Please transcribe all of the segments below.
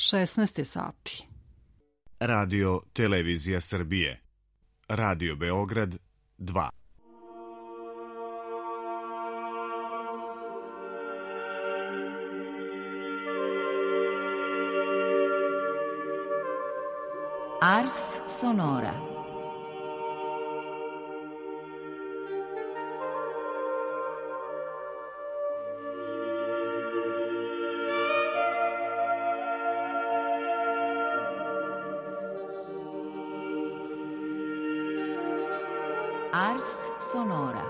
16 sati. Radio Televizija Srbije. Radio Beograd 2. Ars Sonora. Ars Sonora.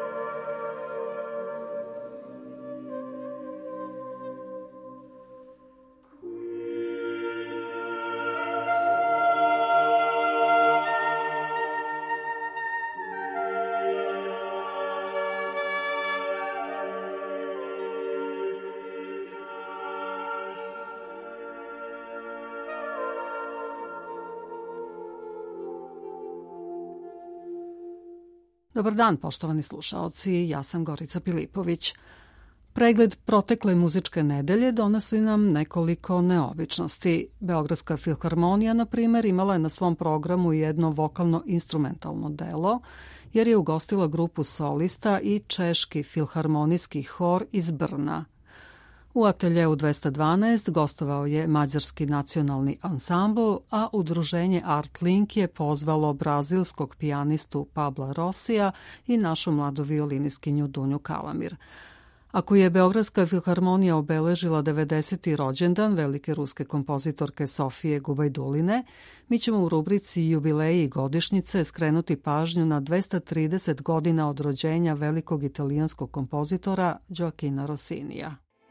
Dobar dan, poštovani slušaoci, ja sam Gorica Pilipović. Pregled protekle muzičke nedelje donosi nam nekoliko neobičnosti. Beogradska filharmonija, na primer, imala je na svom programu jedno vokalno-instrumentalno delo, jer je ugostila grupu solista i češki filharmonijski hor iz Brna. U ateljeu 212 gostovao je Mađarski nacionalni ansambl, a udruženje Art Link je pozvalo brazilskog pijanistu Pabla Rosija i našu mladu violiniskinju Dunju Kalamir. Ako je Beogradska filharmonija obeležila 90. rođendan velike ruske kompozitorke Sofije Gubajduline, mi ćemo u rubrici Jubileji i godišnjice skrenuti pažnju na 230 godina od rođenja velikog italijanskog kompozitora Gioachina Rossinija.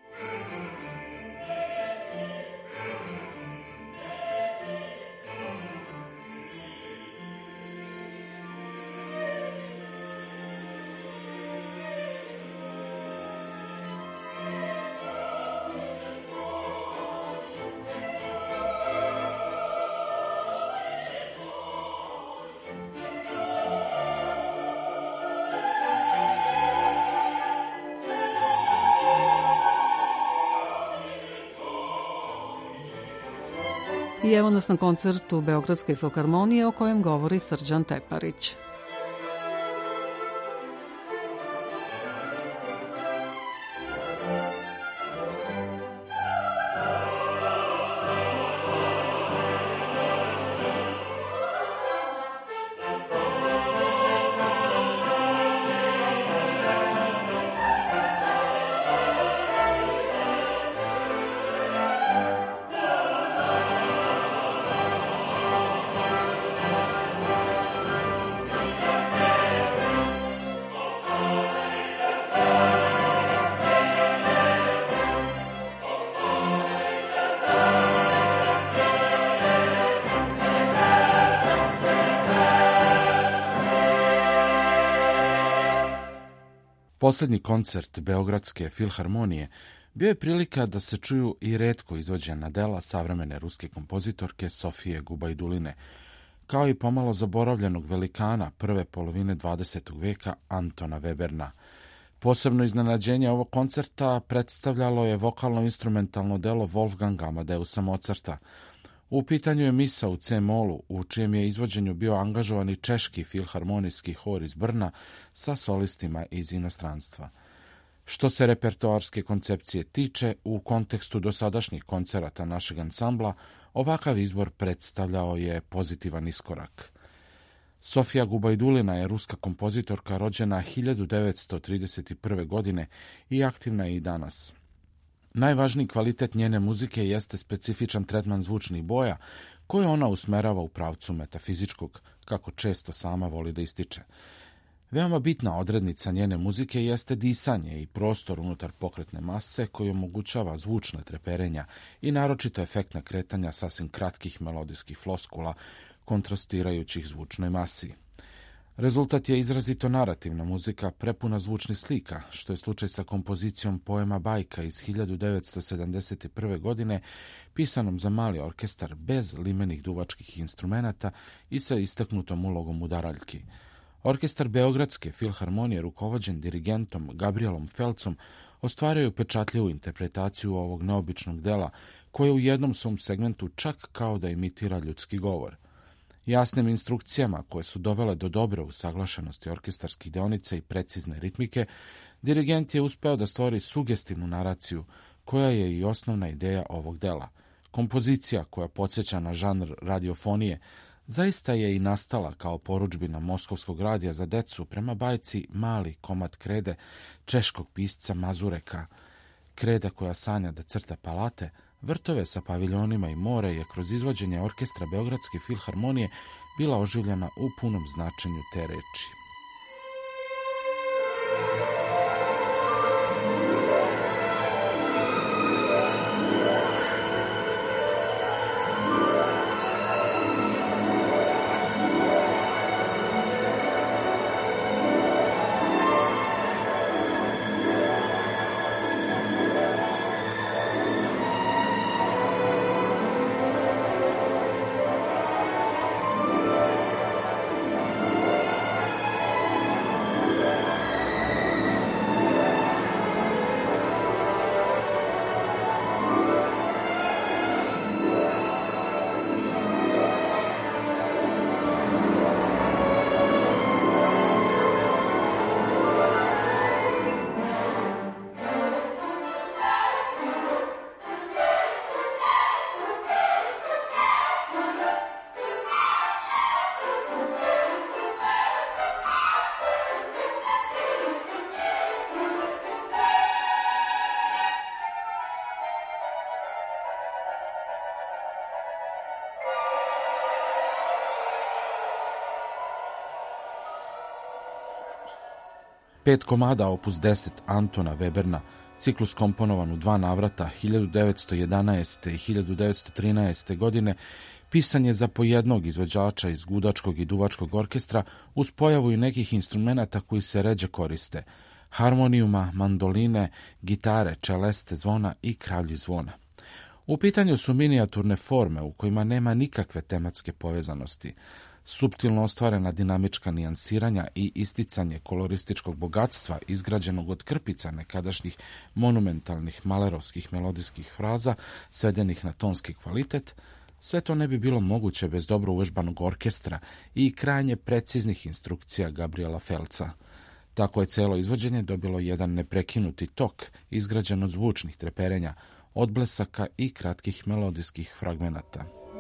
I evo nas na koncertu Beogradske filharmonije o kojem govori Srđan Teparić. Poslednji koncert Beogradske filharmonije bio je prilika da se čuju i retko izvođena dela savremene ruske kompozitorke Sofije Gubajduline, kao i pomalo zaboravljenog velikana prve polovine 20. veka Antona Weberna. Posebno iznenađenje ovog koncerta predstavljalo je vokalno-instrumentalno delo Wolfganga Amadeusa Mozarta. U pitanju je misa u C-molu, u čijem je izvođenju bio angažovani češki filharmonijski hor iz Brna sa solistima iz inostranstva. Što se repertoarske koncepcije tiče, u kontekstu dosadašnjih koncerata našeg ansambla, ovakav izbor predstavljao je pozitivan iskorak. Sofija Gubajdulina je ruska kompozitorka rođena 1931. godine i aktivna je i danas. Najvažniji kvalitet njene muzike jeste specifičan tretman zvučnih boja koje ona usmerava u pravcu metafizičkog, kako često sama voli da ističe. Veoma bitna odrednica njene muzike jeste disanje i prostor unutar pokretne mase koji omogućava zvučna treperenja i naročito efektna kretanja sasvim kratkih melodijskih floskula kontrastirajućih zvučnoj masi. Rezultat je izrazito narativna muzika prepuna zvučnih slika, što je slučaj sa kompozicijom poema Bajka iz 1971. godine, pisanom za mali orkestar bez limenih duvačkih instrumenata i sa istaknutom ulogom udaraljki. Orkestar Beogradske filharmonije, rukovođen dirigentom Gabrielom Felcom, ostvario upečatljivu interpretaciju ovog neobičnog dela, koje u jednom svom segmentu čak kao da imitira ljudski govor. Jasnim instrukcijama koje su dovele do dobre usaglašenosti orkestarskih deonica i precizne ritmike, dirigent je uspeo da stvori sugestivnu naraciju, koja je i osnovna ideja ovog dela. Kompozicija koja podsjeća na žanr radiofonije zaista je i nastala kao porudžbina Moskovskog radija za decu prema bajci Mali komad krede češkog pisca Mazureka. Kreda koja sanja da crta palate, vrtove sa paviljonima i more je kroz izvođenje orkestra Beogradske filharmonije bila oživljena u punom značenju te reči. Pet komada opus 10 Antona Weberna, ciklus komponovan u 2 navrata 1911. i 1913. godine, pisan je za po jednog izvođača iz gudačkog i duvačkog orkestra uz pojavu i nekih instrumenata koji se ređe koriste: harmonijuma, mandoline, gitare, čeleste, zvona i kravlji zvona. U pitanju su minijaturne forme u kojima nema nikakve tematske povezanosti. Suptilno ostvarena dinamička nijansiranja i isticanje kolorističkog bogatstva izgrađenog od krpica nekadašnjih monumentalnih malerovskih melodijskih fraza svedenih na tonski kvalitet, sve to ne bi bilo moguće bez dobro uvežbanog orkestra i krajnje preciznih instrukcija Gabriela Felca. Tako je celo izvođenje dobilo jedan neprekinuti tok izgrađen od zvučnih treperenja, odblesaka i kratkih melodijskih fragmenata.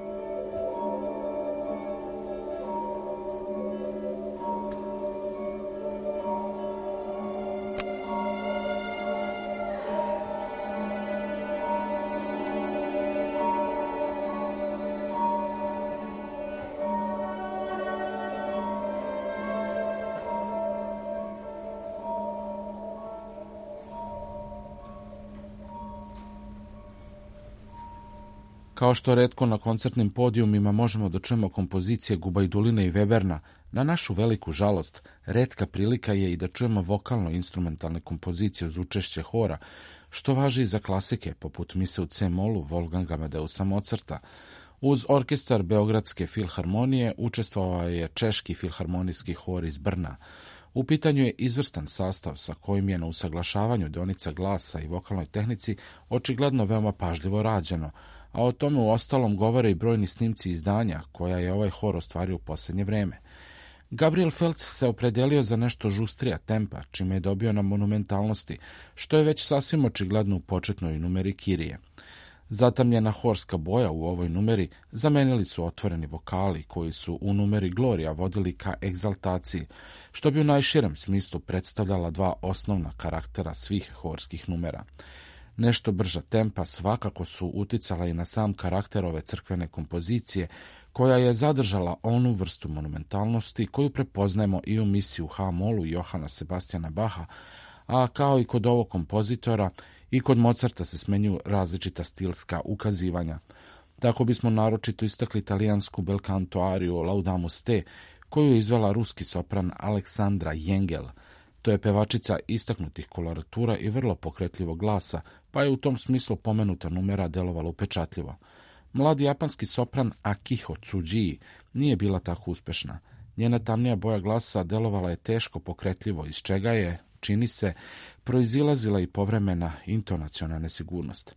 Kao što retko na koncertnim podijumima možemo da čujemo kompozicije Gubajduline i Weberna, na našu veliku žalost, retka prilika je i da čujemo vokalno-instrumentalne kompozicije uz učešće hora, što važi i za klasike, poput mise u C-molu Wolfganga Amadeusa Mozarta. Uz orkestar Beogradske filharmonije učestvovao je Češki filharmonijski hor iz Brna. U pitanju je izvrstan sastav sa kojim je na usaglašavanju deonica glasa i vokalnoj tehnici očigledno veoma pažljivo rađeno, a o tome u ostalom govore i brojni snimci izdanja koja je ovaj hor ostvario u posljednje vreme. Gabriel Felc se opredelio za nešto žustrija tempa, čime je dobio na monumentalnosti, što je već sasvim očigledno u početnoj numeri Kirije. Zatamljena horska boja u ovoj numeri zamenili su otvoreni vokali koji su u numeri Gloria vodili ka egzaltaciji, što bi u najširem smislu predstavljala dva osnovna karaktera svih horskih numera. Nešto brža tempa svakako su uticala i na sam karakter ove crkvene kompozicije, koja je zadržala onu vrstu monumentalnosti koju prepoznajemo i u misiji u H-molu Johana Sebastiana Baha, a kao i kod ovog kompozitora, i kod Mozarta se smenjuju različita stilska ukazivanja. Tako bismo naročito istakli italijansku bel canto ariju Laudamus te, koju je izvela ruski sopran Aleksandra Jengel. To je pevačica istaknutih koloratura i vrlo pokretljivog glasa, pa je u tom smislu pomenuta numera delovala upečatljivo. Mladi japanski sopran Akiho Tsuji nije bila tako uspešna. Njena tamnija boja glasa delovala je teško pokretljivo, iz čega je, čini se, proizilazila i povremena intonaciona nesigurnost.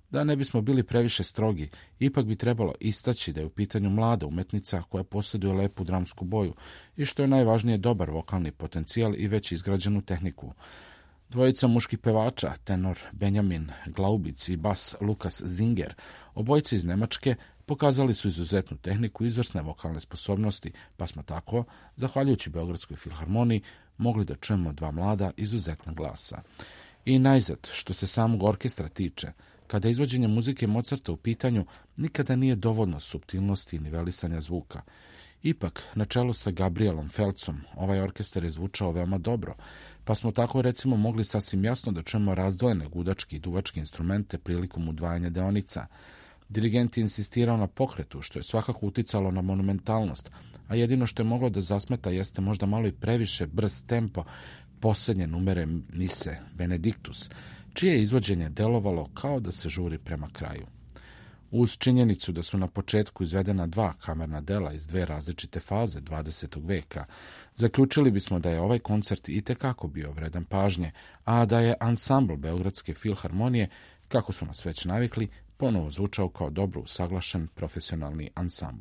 Da ne bismo bili previše strogi, ipak bi trebalo istaći da je u pitanju mlada umetnica koja posjeduje lepu dramsku boju i što je najvažnije dobar vokalni potencijal i već izgrađenu tehniku. Dvojica muških pevača, tenor Benjamin Glaubic i bas Lukas Zinger, obojice iz Nemačke, pokazali su izuzetnu tehniku i izvrsne vokalne sposobnosti, pa smo tako, zahvaljujući Beogradskoj filharmoniji, mogli da čujemo dva mlada izuzetna glasa. I najzad, što se samog orkestra tiče, kada je izvođenje muzike Mozarta u pitanju, nikada nije dovoljno suptilnosti i nivelisanja zvuka. Ipak, na čelu sa Gabrielom Felcom, ovaj orkestar je zvučao veoma dobro, pa smo tako recimo mogli sasvim jasno da čujemo razdvojene gudačke i duvačke instrumente prilikom udvajanja deonica. Dirigent je insistirao na pokretu, što je svakako uticalo na monumentalnost, a jedino što je moglo da zasmeta jeste možda malo i previše brz tempo posljednje numere mise Benedictus, čije je izvođenje delovalo kao da se žuri prema kraju. Uz činjenicu da su na početku izvedena dva kamerna dela iz dve različite faze 20. veka, zaključili bismo da je ovaj koncert itekako bio vredan pažnje, a da je ansambl Beogradske filharmonije, kako smo nas već navikli, ponovo zvučao kao dobro usaglašen profesionalni ansambl.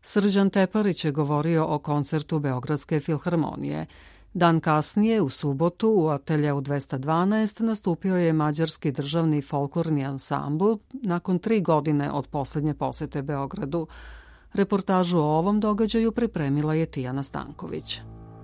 Srđan Teparić je govorio o koncertu Beogradske filharmonije. Dan kasnije, u subotu, u ateljeu 212 nastupio je mađarski državni folklorni ansambl nakon 3 godine od poslednje posete Beogradu. Reportažu o ovom događaju pripremila je Tijana Stanković.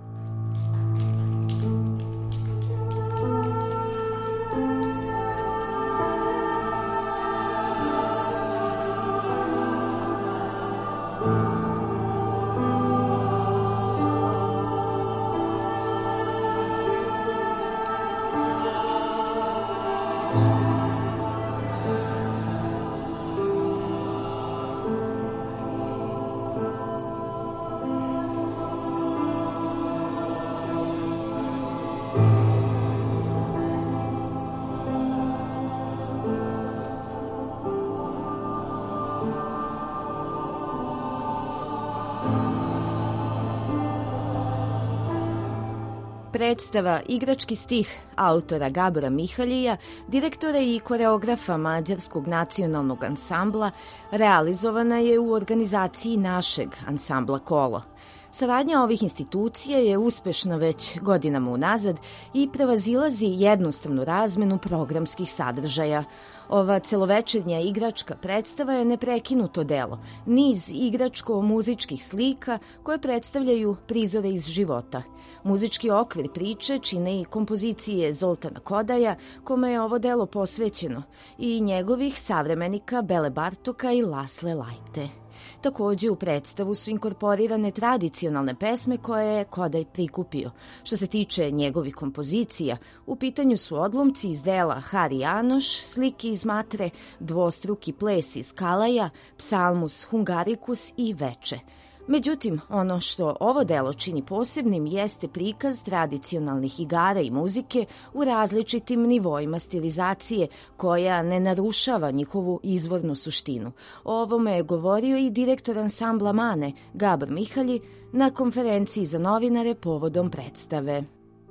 Predstava Igrački stih autora Gabora Mihaljija, direktora i koreografa Mađarskog nacionalnog ansambla, realizovana je u organizaciji našeg ansambla Kolo. Saradnja ovih institucija je uspešna već godinama unazad i prevazilazi jednostavnu razmenu programskih sadržaja. Ova celovečernja igračka predstava je neprekinuto delo, niz igračko-muzičkih slika koje predstavljaju prizore iz života. Muzički okvir priče čine i kompozicije Zoltana Kodaja, kome je ovo delo posvećeno, i njegovih savremenika Bele Bartoka i Lasle Lajte. Takođe, u predstavu su inkorporirane tradicionalne pesme koje je Kodaj prikupio. Što se tiče njegovih kompozicija, u pitanju su odlomci iz dela Hari Janoš, slike iz Matre, dvostruki ples iz Kalaja, psalmus Hungarikus i Veče. Međutim, ono što ovo delo čini posebnim jeste prikaz tradicionalnih igara i muzike u različitim nivoima stilizacije koja ne narušava njihovu izvornu suštinu. O ovome je govorio i direktor ansambla Mane, Gabor Mihalyi, na konferenciji za novinare povodom predstave.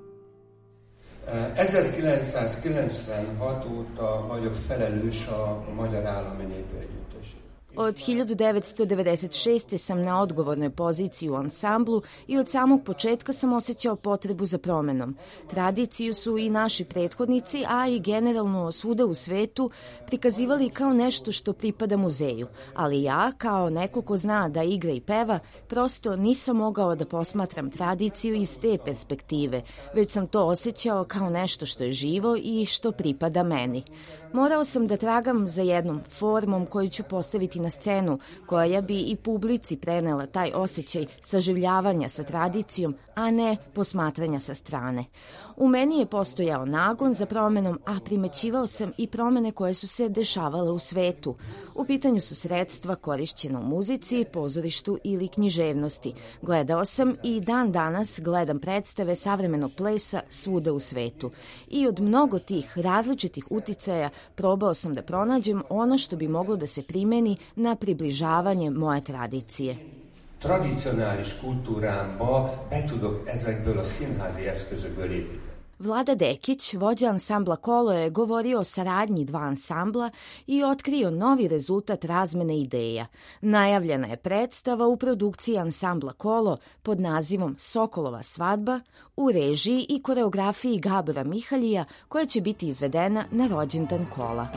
1996 óta vagyok felelős a Magyar Állami Népegyüttesért. Od 1996. sam na odgovornoj poziciji u ansamblu i od samog početka sam osjećao potrebu za promenom. Tradiciju su i naši prethodnici, a i generalno svuda u svetu prikazivali kao nešto što pripada muzeju. Ali ja, kao neko ko zna da igra i peva, prosto nisam mogao da posmatram tradiciju iz te perspektive, već sam to osjećao kao nešto što je živo i što pripada meni. Morao sam da tragam za jednom formom koju ću postaviti na scenu, koja bi i publici prenela taj osjećaj saživljavanja sa tradicijom, a ne posmatranja sa strane. U meni je postojao nagon za promenom, a primećivao sam i promene koje su se dešavale u svetu. U pitanju su sredstva korišćena u muzici, pozorištu ili književnosti. Gledao sam i dan danas gledam predstave savremenog plesa svuda u svetu. I od mnogo tih različitih uticaja probao sam da pronađem ono što bi moglo da se primeni na približavanje moje tradicije. Tradicionális kultúrámba be tudok ezekből a színházi eszközökből építeni. Vlada Dekić, vođa ansambla Kolo, je govorio o saradnji dva ansambla i otkrio novi rezultat razmene ideja. Najavljena je predstava u produkciji ansambla Kolo pod nazivom Sokolova svadba u režiji i koreografiji Gabora Mihaljija, koja će biti izvedena na rođendan Kola.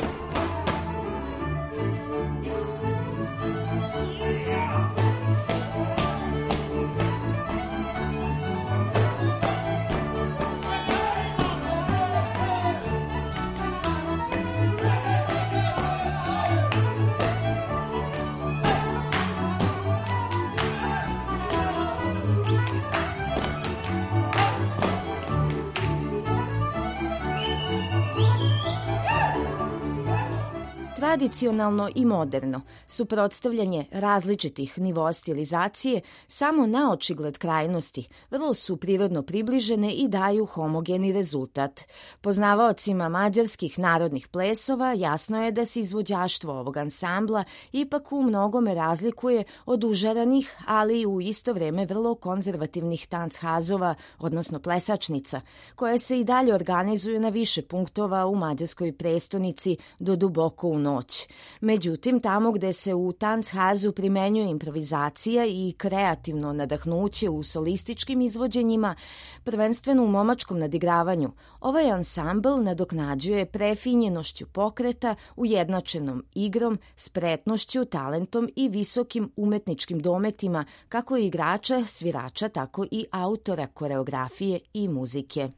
Tradicionalno i moderno, suprotstavljanje različitih nivoa stilizacije samo na očigled krajnosti, vrlo su prirodno približene i daju homogeni rezultat. Poznavaocima mađarskih narodnih plesova jasno je da se izvođaštvo ovog ansambla ipak u mnogome razlikuje od užaranih, ali u isto vreme vrlo konzervativnih tanchazova, odnosno plesačnica, koje se i dalje organizuju na više punktova u mađarskoj prestonici do duboko u noć. noć. Međutim, tamo gde se u Tanzhazu primenjuje improvizacija i kreativno nadahnuće u solističkim izvođenjima, prvenstveno u momačkom nadigravanju, ovaj ansambl nadoknađuje prefinjenošću pokreta, ujednačenom igrom, spretnošću, talentom i visokim umetničkim dometima kako igrača, svirača, tako i autora koreografije i muzike.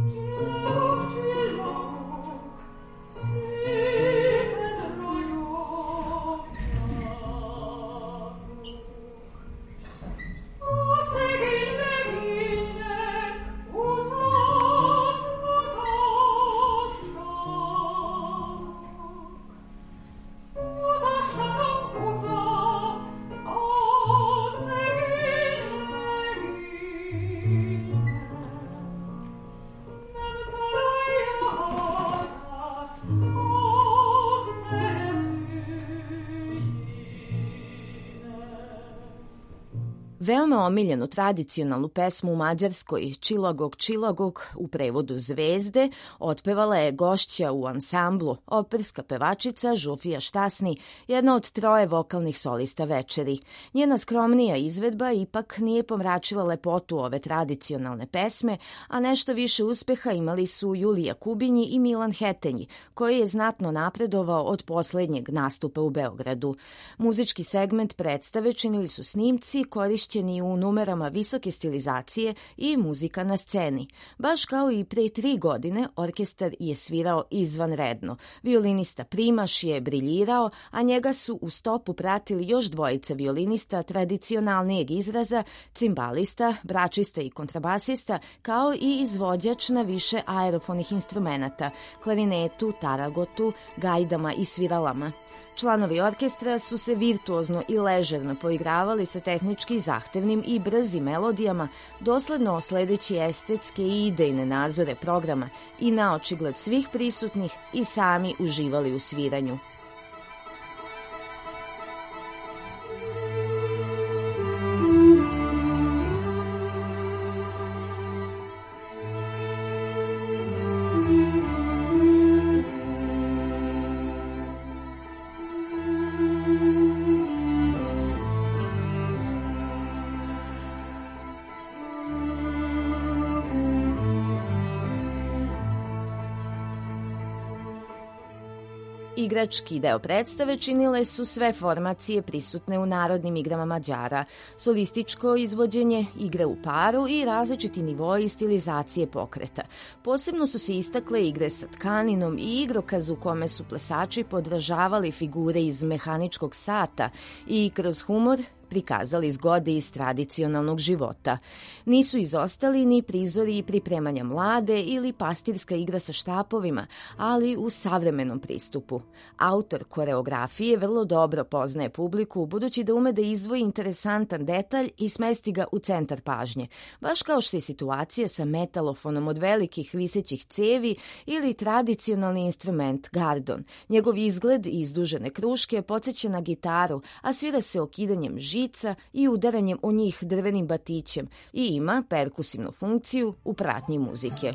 Veoma omiljenu tradicionalnu pesmu u Mađarskoj Čilagog Čilagog u prevodu Zvezde otpevala je gošća u ansamblu, operska pevačica Žufija Štasni, jedna od 3 vokalnih solista večeri. Njena skromnija izvedba ipak nije pomračila lepotu ove tradicionalne pesme, a nešto više uspeha imali su Julija Kubinji i Milan Hetenji, koji je znatno napredovao od poslednjeg nastupa u Beogradu. Muzički segment predstave činili su snimci korišćeni u numerama visoke stilizacije i muzika na sceni. Baš kao i pre 3 godine, orkestar je svirao izvanredno. Violinista Primaš je briljirao, a njega su u stopu pratili još 2 violinista tradicionalnijeg izraza, cimbalista, bračista i kontrabasista, kao i izvođač na više aerofonih instrumenata, klarinetu, taragotu, gajdama i sviralama. Članovi orkestra su se virtuozno i ležerno poigravali sa tehnički zahtevnim i brzim melodijama, dosledno sledeći estetske i idejne nazore programa i na očigled svih prisutnih i sami uživali u sviranju. Igrački deo predstave činile su sve formacije prisutne u narodnim igrama Mađara, solističko izvođenje, igre u paru i različiti nivoi stilizacije pokreta. Posebno su se istakle igre sa tkaninom i igrokaz u kome su plesači podražavali figure iz mehaničkog sata i kroz humor prikazali zgode iz tradicionalnog života. Nisu izostali ni prizori i pripremanja mlade ili pastirska igra sa štapovima, ali u savremenom pristupu. Autor koreografije vrlo dobro poznaje publiku, budući da ume da izdvoji interesantan detalj i smesti ga u centar pažnje, baš kao što je situacija sa metalofonom od velikih visećih cevi ili tradicionalni instrument gardon. Njegov izgled izdužene kruške podsjeća na gitaru, a svira se okidanjem žica i udaranjem o njih drvenim batićem i ima perkusivnu funkciju u pratnji muzike.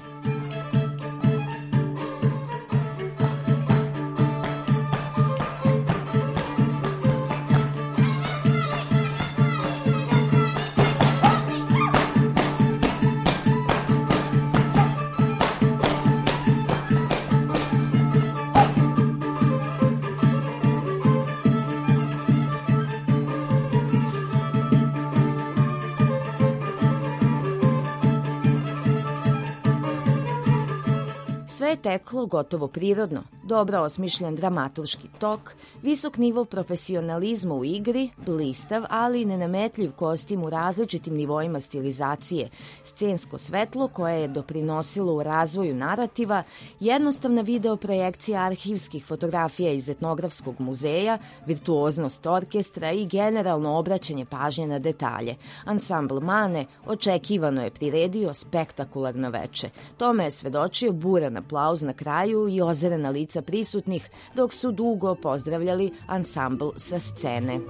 Sve je teklo gotovo prirodno, dobro osmišljen dramaturški tok, visok nivo profesionalizma u igri, blistav, ali nenametljiv kostim u različitim nivoima stilizacije, scensko svetlo koje je doprinosilo u razvoju narativa, jednostavna video projekcija arhivskih fotografija iz etnografskog muzeja, virtuoznost orkestra i generalno obraćanje pažnje na detalje. Ansambl Mane očekivano je priredio spektakularno veče. Tome je svedočio buran aplauz na kraju i ozarena lica prisutnih, dok su dugo pozdravljali ansambl sa scene.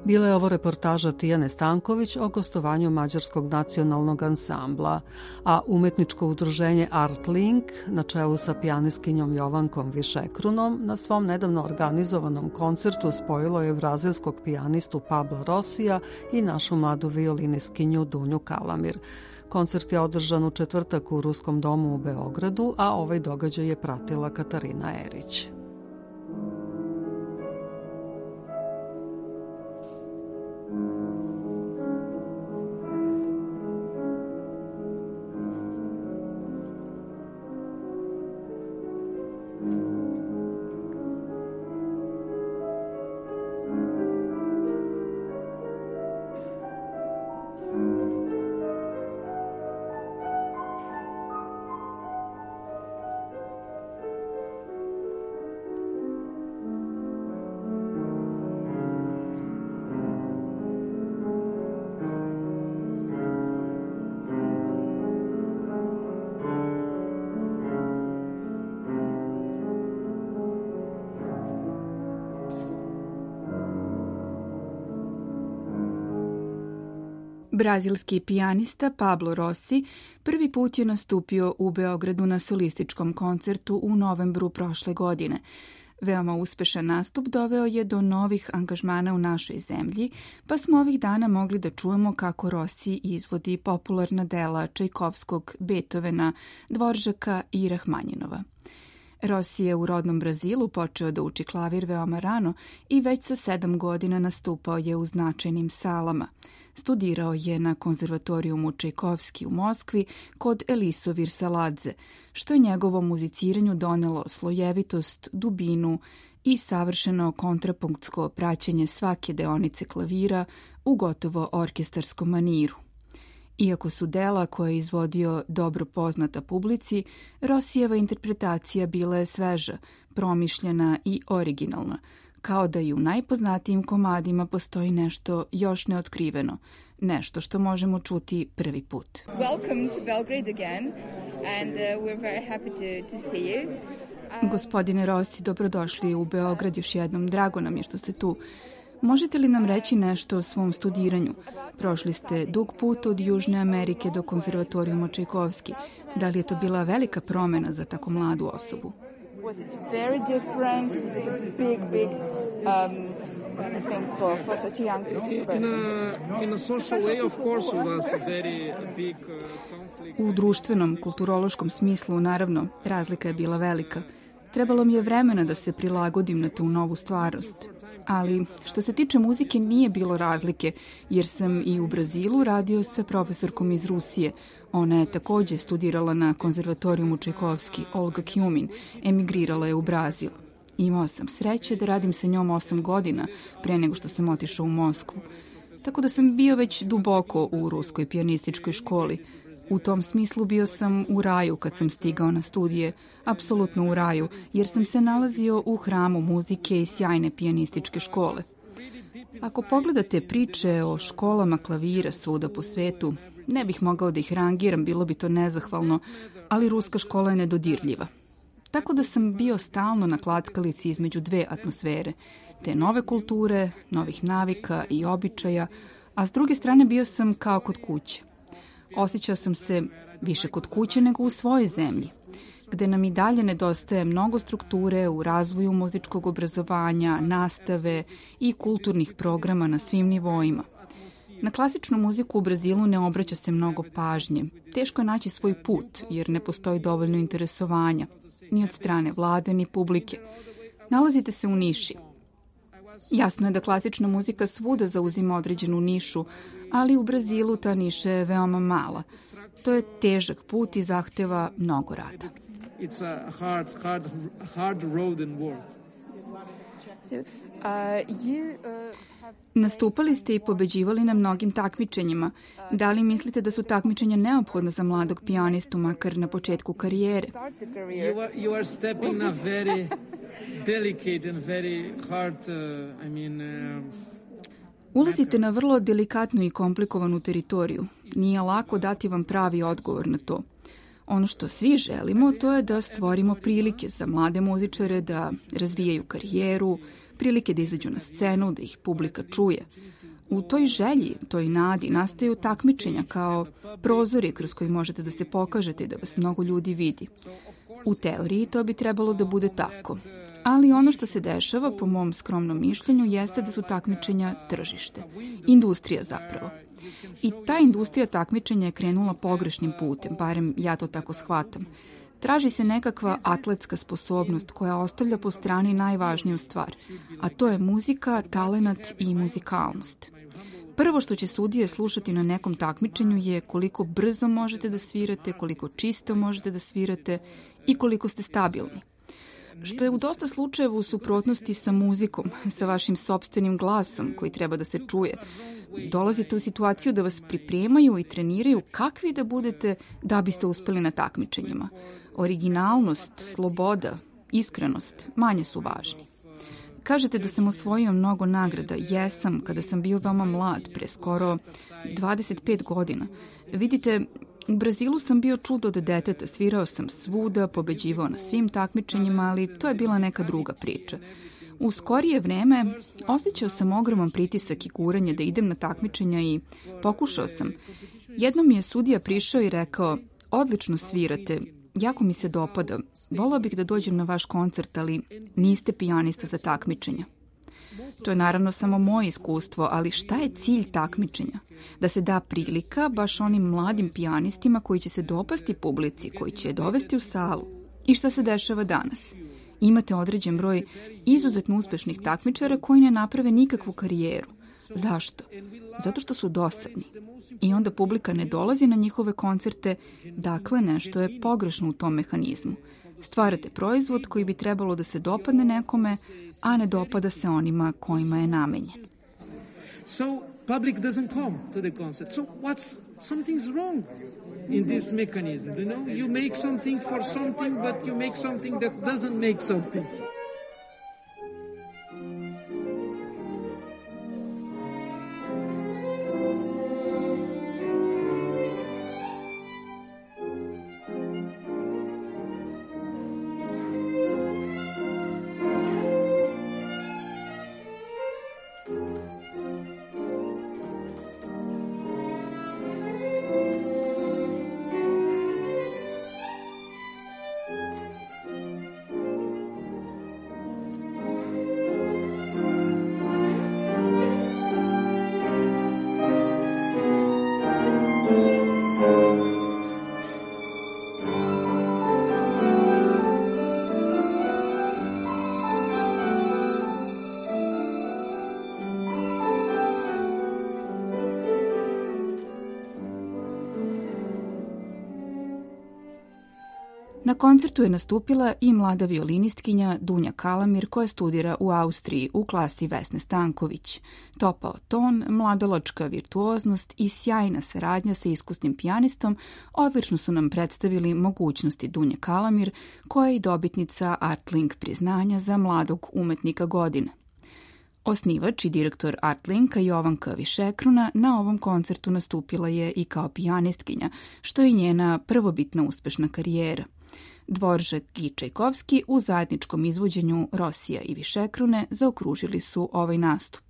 Bila je ovo reportaža Tijane Stanković o gostovanju Mađarskog nacionalnog ansambla, a umetničko udruženje Art Link na čelu sa pijanistkinjom Jovankom Višekrunom na svom nedavno organizovanom koncertu spojilo je brazilskog pijanistu Pabla Rosija i našu mladu violinistkinju Dunju Kalamir. Koncert je održan u četvrtak u Ruskom domu u Beogradu, a ovaj događaj je pratila Katarina Erić. Brazilski pijanista Pablo Rossi prvi put je nastupio u Beogradu na solističkom koncertu u novembru prošle godine. Veoma uspešan nastup doveo je do novih angažmana u našoj zemlji, pa smo ovih dana mogli da čujemo kako Rossi izvodi popularna dela Čajkovskog, Beethovena, Dvoržaka i Rahmanjinova. Rossi je u rodnom Brazilu počeo da uči klavir veoma rano i već sa 7 godina nastupao je u značajnim salama. Studirao je na konzervatorijumu Čajkovski u Moskvi kod Eliso Virsaladze, što je njegovom muziciranju donelo slojevitost, dubinu i savršeno kontrapunktsko praćenje svake deonice klavira u gotovo orkestarskom maniru. Iako su dela koje je izvodio dobro poznata publici, Rossijeva interpretacija bila je sveža, promišljena i originalna, kao da i u najpoznatijim komadima postoji nešto još neotkriveno, nešto što možemo čuti prvi put. Welcome to Belgrade again and we're very happy to see you. Gospodine Rossi, dobrodošli u Beograd još jednom. Drago nam je što ste tu. Možete li nam reći nešto o svom studiranju? Prošli ste dug put od Južne Amerike do konzervatorijuma Čajkovski. Da li je to bila velika promena za tako mladu osobu? Was it very different? Was it a big thing for such a young person? In a social way, of course, it was a very big conflict. U društvenom, kulturološkom smislu, naravno, razlika je bila velika. Trebalo mi je vremena da se prilagodim na tu novu stvarnost. Ali što se tiče muzike nije bilo razlike, jer sam i u Brazilu radio sa profesorkom iz Rusije. Ona je takođe studirala na konzervatorijumu Čajkovski, Olga Kjumin, emigrirala je u Brazil. Imao sam sreće da radim sa njom 8 godina pre nego što sam otišao u Moskvu. Tako da sam bio već duboko u ruskoj pijanističkoj školi. U tom smislu bio sam u raju kad sam stigao na studije, apsolutno u raju, jer sam se nalazio u hramu muzike i sjajne pijanističke škole. Ako pogledate priče o školama klavira svuda po svetu, ne bih mogao da ih rangiram, bilo bi to nezahvalno, ali ruska škola je nedodirljiva. Tako da sam bio stalno na klackalici između dve atmosfere, te nove kulture, novih navika i običaja, a s druge strane bio sam kao kod kuće. Osjećao sam se više kod kuće nego u svojoj zemlji, gde nam i dalje nedostaje mnogo strukture u razvoju muzičkog obrazovanja, nastave i kulturnih programa na svim nivoima. Na klasičnu muziku u Brazilu ne obraća se mnogo pažnje. Teško je naći svoj put, jer ne postoji dovoljno interesovanja, ni od strane vlade, ni publike. Nalazite se u niši. Jasno je da klasična muzika svuda zauzima određenu nišu, ali u Brazilu ta niša je veoma mala. To je težak put i zahteva mnogo rada. It's a hard road and work. Nastupali ste i pobeđivali na mnogim takmičenjima. Da li mislite da su takmičenja neophodna za mladog pijanistu, makar na početku karijere? You are stepping na very delicate and very hard, Ulazite na vrlo delikatnu i komplikovanu teritoriju. Nije lako dati vam pravi odgovor na to. Ono što svi želimo, to je da stvorimo prilike za mlade muzičare da razvijaju karijeru, prilike da izađu na scenu, da ih publika čuje. U toj želji, toj nadi, nastaju takmičenja kao prozori kroz koji možete da se pokažete i da vas mnogo ljudi vidi. U teoriji to bi trebalo da bude tako. Ali ono što se dešava, po mom skromnom mišljenju, jeste da su takmičenja tržište. Industrija zapravo. I ta industrija takmičenja je krenula pogrešnim putem, barem ja to tako shvatam. Traži se nekakva atletska sposobnost koja ostavlja po strani najvažniju stvar, a to je muzika, talenat i muzikalnost. Prvo što će sudije slušati na nekom takmičenju je koliko brzo možete da svirate, koliko čisto možete da svirate i koliko ste stabilni. Što je u dosta slučajeva u suprotnosti sa muzikom, sa vašim sopstvenim glasom koji treba da se čuje. Dolazite u situaciju da vas pripremaju i treniraju kakvi da budete da biste uspeli na takmičenjima. Originalnost, sloboda, iskrenost manje su važni. Kažete da sam osvojio mnogo nagrada. Jesam, kada sam bio veoma mlad, pre skoro 25 godina. Vidite, u Brazilu sam bio čudo od deteta, svirao sam svuda, pobeđivao na svim takmičenjima, ali to je bila neka druga priča. U skorije vreme osjećao sam ogroman pritisak i guranje da idem na takmičenja i pokušao sam. Jednom mi je sudija prišao i rekao, odlično svirate, jako mi se dopada, volao bih da dođem na vaš koncert, ali niste pijanista za takmičenja. To je naravno samo moje iskustvo, ali šta je cilj takmičenja? Da se da prilika baš onim mladim pijanistima koji će se dopasti publici, koji će je dovesti u salu. I šta se dešava danas? Imate određen broj izuzetno uspešnih takmičara koji ne naprave nikakvu karijeru. Zašto? Zato što su dosadni. I onda publika ne dolazi na njihove koncerte, dakle nešto je pogrešno u tom mehanizmu. Stvarate proizvod koji bi trebalo da se dopadne nekome, a ne dopada se onima kojima je namenjen. So public doesn't come to the concert. So something's wrong in this mechanism, you know? You make something for something, but you make something that doesn't make something. Na koncertu je nastupila i mlada violinistkinja Dunja Kalamir koja studira u Austriji u klasi Vesne Stanković. Topao ton, mladalačka virtuoznost i sjajna saradnja sa iskusnim pijanistom odlično su nam predstavili mogućnosti Dunje Kalamir koja je i dobitnica Artlink priznanja za mladog umetnika godine. Osnivač i direktor Artlinka Jovanka Višekruna na ovom koncertu nastupila je i kao pijanistkinja, što je njena prvobitna uspešna karijera. Dvoržak i Čajkovski u zajedničkom izvođenju Rosija i Višekrune zaokružili su ovaj nastup.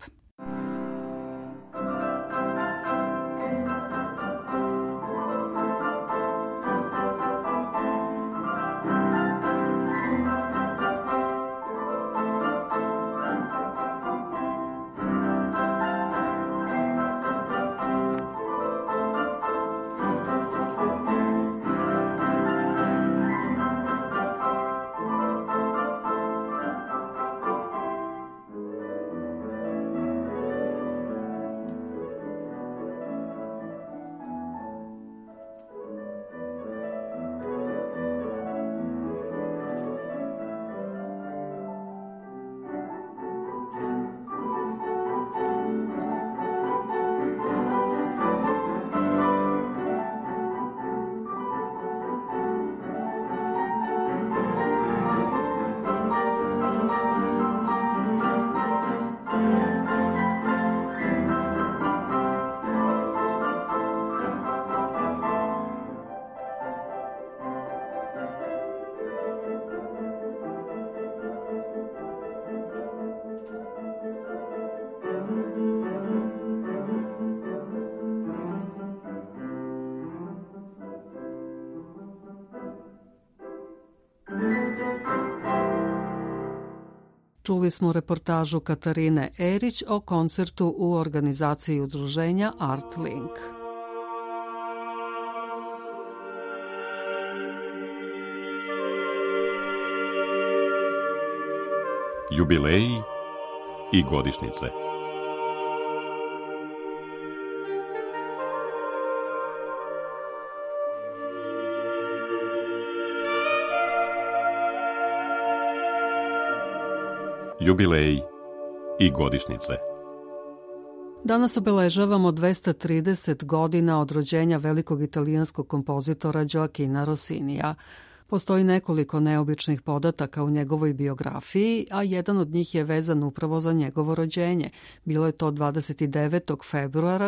čuli smo reportažu Katarine Erić o koncertu u organizaciji udruženja Artlink. Jubileji i godišnjice. Jubileji i godišnjice. Danas obeležavamo 230 godina od rođenja velikog italijanskog kompozitora Gioachina Rossinija. Postoji nekoliko neobičnih podataka u njegovoj biografiji, a jedan od njih je vezan upravo za njegovo rođenje. Bilo je to 29. februara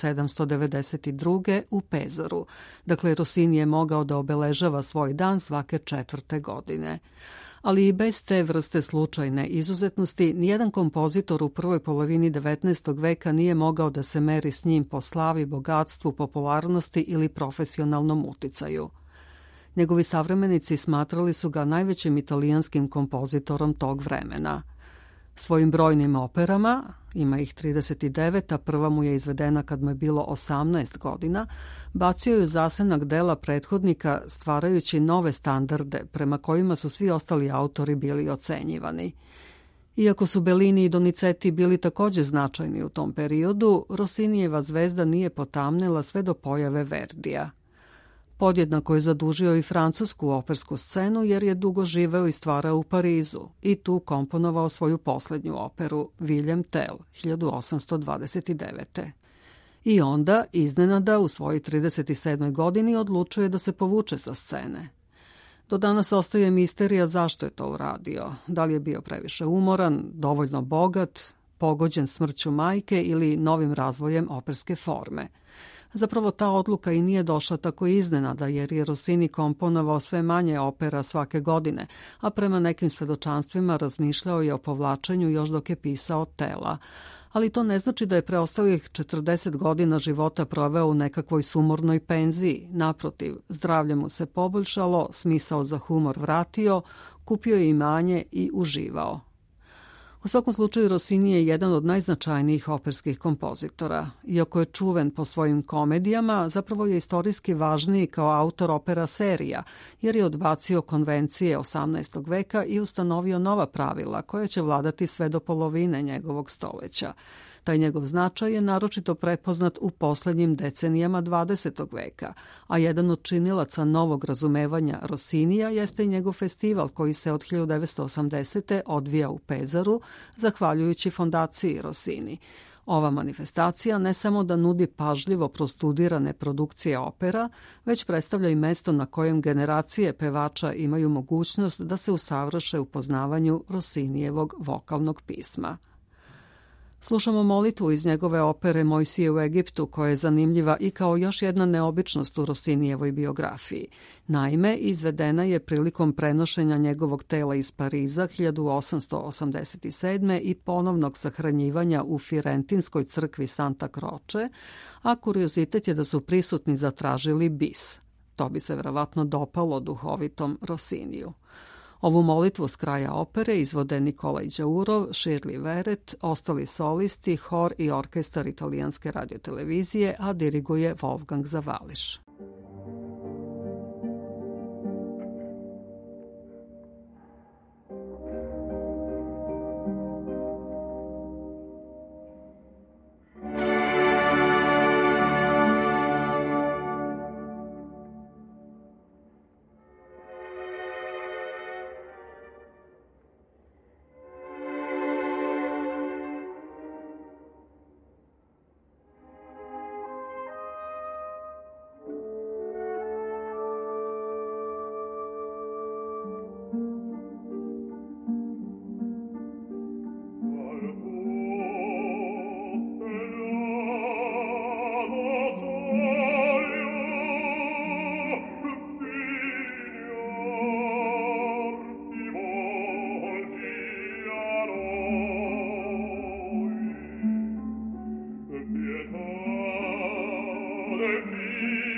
1792. u Pezaru. Dakle, Rossini je mogao da obeležava svoj dan svake 4. godine. Ali i bez te vrste slučajne izuzetnosti, nijedan kompozitor u prvoj polovini 19. veka nije mogao da se meri s njim po slavi, bogatstvu, popularnosti ili profesionalnom uticaju. Njegovi savremenici smatrali su ga najvećim italijanskim kompozitorom tog vremena. Svojim brojnim operama, ima ih 39, a prva mu je izvedena kad mu je bilo 18 godina, bacio je u zasenak dela prethodnika stvarajući nove standarde prema kojima su svi ostali autori bili ocenjivani. Iako su Bellini i Donizetti bili takođe značajni u tom periodu, Rossinijeva zvezda nije potamnila sve do pojave Verdija. Podjednako je zadužio i francusku opersku scenu jer je dugo živeo i stvarao u Parizu i tu komponovao svoju poslednju operu William Tell 1829. I onda, iznenada, u svojoj 37. godini odlučuje da se povuče sa scene. Do danas ostaje misterija zašto je to uradio. Da li je bio previše umoran, dovoljno bogat, pogođen smrću majke ili novim razvojem operske forme. Zapravo ta odluka i nije došla tako iznenada jer je Rossini komponovao sve manje opera svake godine, a prema nekim svedočanstvima razmišljao je o povlačenju još dok je pisao Tela. Ali to ne znači da je preostalih 40 godina života proveo u nekakvoj sumornoj penziji. Naprotiv, zdravlje mu se poboljšalo, smisao za humor vratio, kupio je imanje i uživao. U svakom slučaju, Rossini je jedan od najznačajnijih operskih kompozitora. Iako je čuven po svojim komedijama, zapravo je istorijski važniji kao autor opera serija, jer je odbacio konvencije 18. veka i ustanovio nova pravila koja će vladati sve do polovine njegovog stoleća. Taj njegov značaj je naročito prepoznat u poslednjim decenijama 20. veka, a jedan od činilaca novog razumevanja Rossinija jeste i njegov festival koji se od 1980. odvija u Pezaru, zahvaljujući fondaciji Rossini. Ova manifestacija ne samo da nudi pažljivo prostudirane produkcije opera, već predstavlja i mesto na kojem generacije pevača imaju mogućnost da se usavrše u poznavanju Rossinijevog vokalnog pisma. Slušamo molitvu iz njegove opere Mojsije u Egiptu, koja je zanimljiva i kao još jedna neobičnost u Rossinijevoj biografiji. Naime, izvedena je prilikom prenošenja njegovog tela iz Pariza 1887. i ponovnog sahranjivanja u Firentinskoj crkvi Santa Croce, a kuriozitet je da su prisutni zatražili bis. To bi se verovatno dopalo duhovitom Rossiniju. Ovu molitvu s kraja opere izvode Nikolaj Đaurov, Shirley Verret, ostali solisti, hor i orkestar Italijanske radiotelevizije, a diriguje Wolfgang Zavališ. pietà del